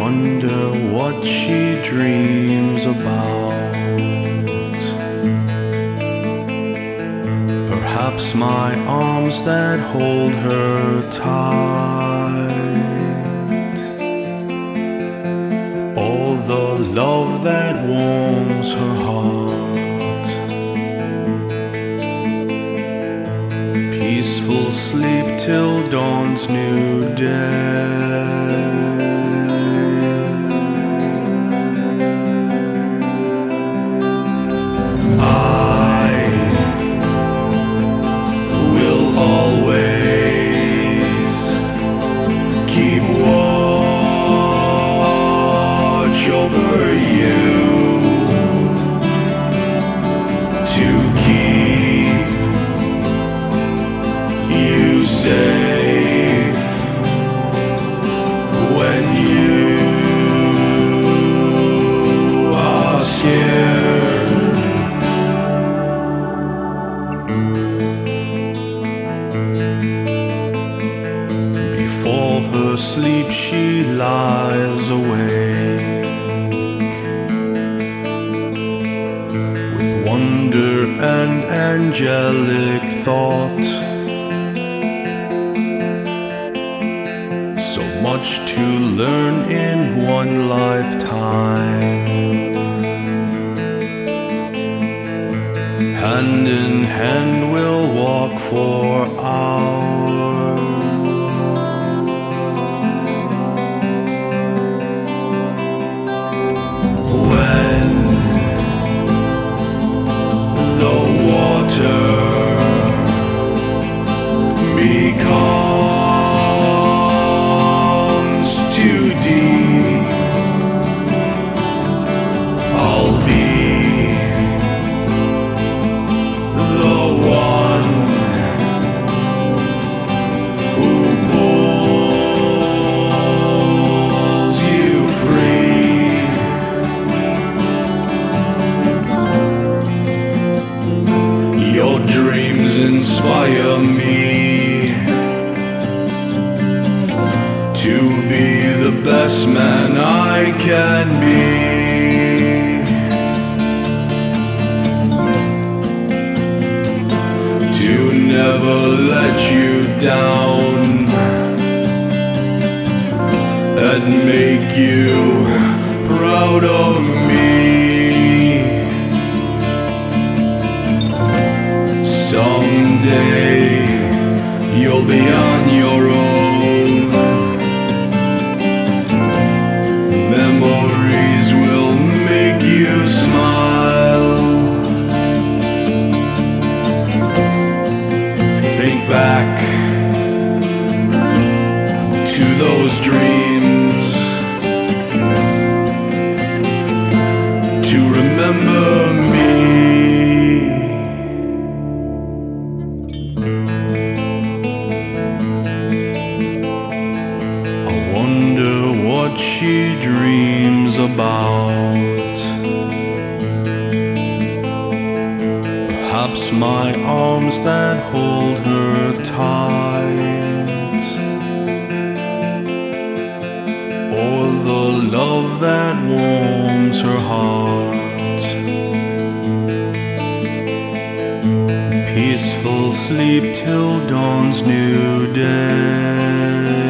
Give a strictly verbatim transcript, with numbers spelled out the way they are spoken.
wonder what she dreams about. Perhaps my arms that hold her tight, all the love that warms her heart, peaceful sleep till dawn's new day. Over you to keep you safe when you are scared. Before her sleep she lies awake, wonder and angelic thought, so much to learn in one lifetime. Hand in hand we'll walk for hours, when the water becomes too deep, I'll be the one who pulls you free. Your dreams inspire me to be the best man I can be, to never let you down and make you proud of me. Someday you'll be on your own. Memories will make you smile. Think back to those dreams, to remember me. Wonder what she dreams about. Perhaps my arms that hold her tight, or the love that warms her heart, peaceful sleep till dawn's new day.